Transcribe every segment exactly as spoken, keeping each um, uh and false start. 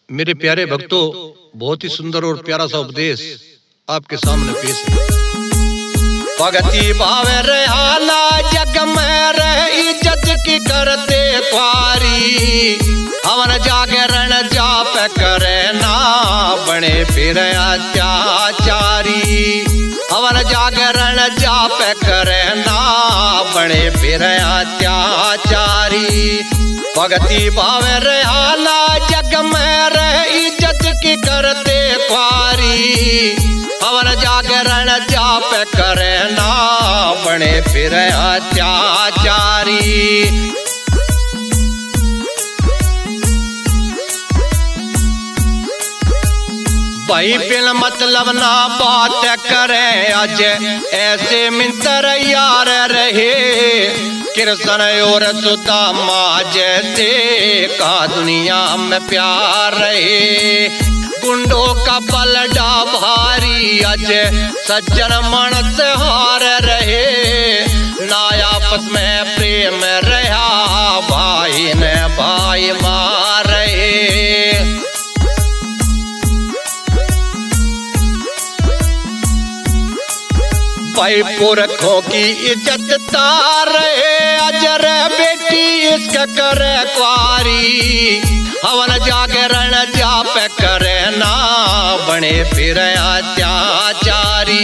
मेरे प्यारे भक्तों, बहुत ही सुंदर और प्यारा सा उपदेश आपके सामने पेश है। भगति भाव रहा जग में रह इज्जत की करते क्वारी, हवन जागरण जाप करे ना बने फिर अत्याचारी, हवन जागरण जाप करे ना बने फिर अत्याचारी। भगति भाव रहा जग में रह इज्जत की करते क्वारी, हवन जागरण जाप करे ना बने फिर अत्याचारी। भाई बिन मतलब ना बात करे आज ऐसे मिंतर यार रहे, कृष्ण और सुदामा जैसे का दुनिया में प्यार रहे। गुंडों का पलड़ा भारी आज सज्जन मन से हार रहे, ना आपस में प्रेम रहा भाई ने भाई मार रहे। भाई पुरखों की इज्जत तार अजर बेटी इसका करे क्वारी, हवन जागरण जाप करे ना बने फिर अत्याचारी।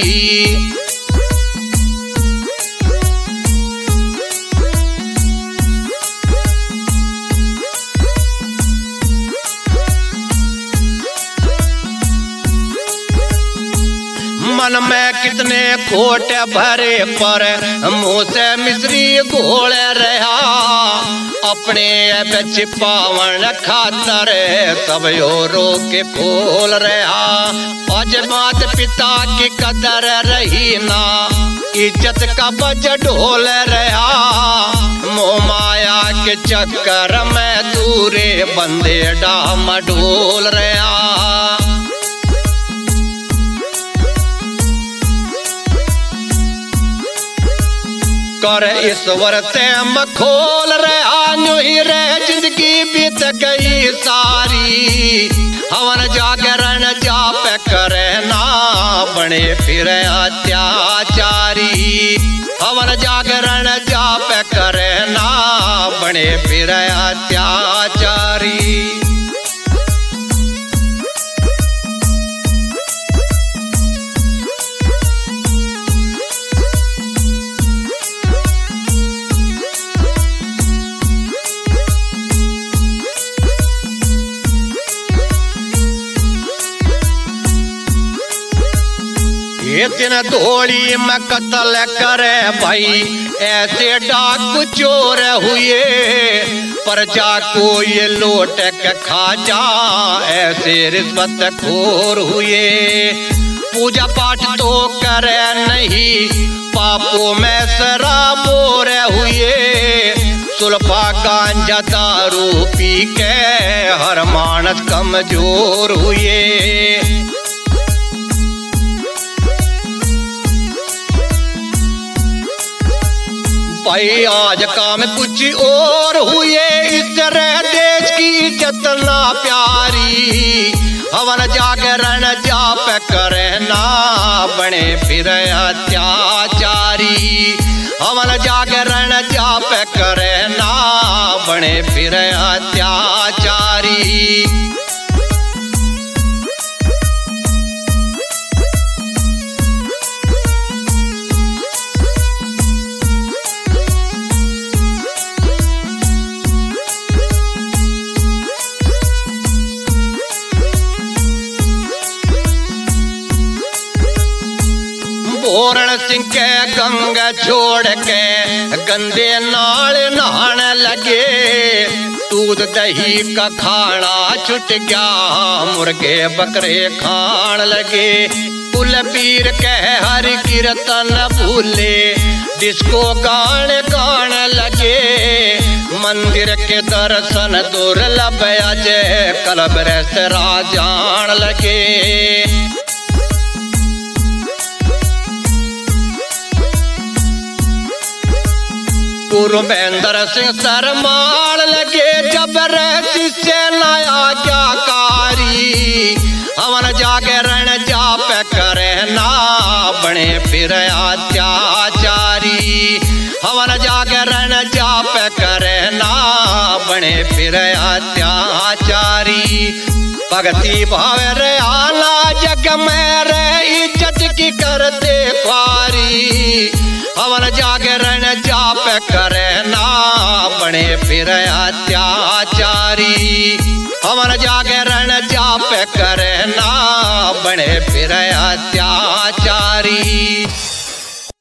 मन में कितने खोट भरे पर मुँह से मिश्री घोल रहा, अपने छिपावन खातर सब योरों के फूल रहा। आज मात पिता की कदर रही ना, इज्जत का बज ढोल रहा, मोह माया के चक्कर में दूरे बंदे डाम ढोल रहा। कर ईश्वर से मखोल रहा न्यू ही रह जिंदगी बीत गई सारी, हवन जागरण जाप करे ना बने फिर अत्याचारी, हवन जागरण जाप करे ना बने फिर अत्याचारी। ये दिन धोड़ी में कत्ल करे भाई ऐसे डाकू चोर हुए, प्रजा को ये लौट के खा जा ऐसे रिश्वत खोर हुए। पूजा पाठ तो करे नहीं पापों में शराबोर हुए, सुल्फा गांजा दारू पी के हर मानस कमजोर हुए। भाई आज काम कुछ और हुए, इस तरह देश की इज्जत ना प्यारी, हवन जागरण जाप करे ना बने फिर अत्याचारी, हवन जागरण जाप करे ना बने फिर अत्याचारी। पूर्ण सिंह के गंगा छोड़ के गंदे नाल नहान लगे, दूध दही का खाना छुट गया मुर्गे बकरे खान लगे। कुलबीर के हर कीर्तन भूले डिस्को गान गान लगे, मंदिर के दर्शन दुर्लभ अजय कलब रेस्तरा जान लगे। गुरुमेंद्र सिंह सरमाल लगे जब शिष्य नया क्या कारी, बने फिर अत्याचारी। हवन जागरण जाप करे ना बने फिर अत्याचारी। भक्ति भाव रे आला जग में रे इज्जत की करते ख्वारी। हवन जागरण जाप करे ना बने फिर अत्याचारी। हवन जागरण जाप करे ना बने फिर अत्याचारी।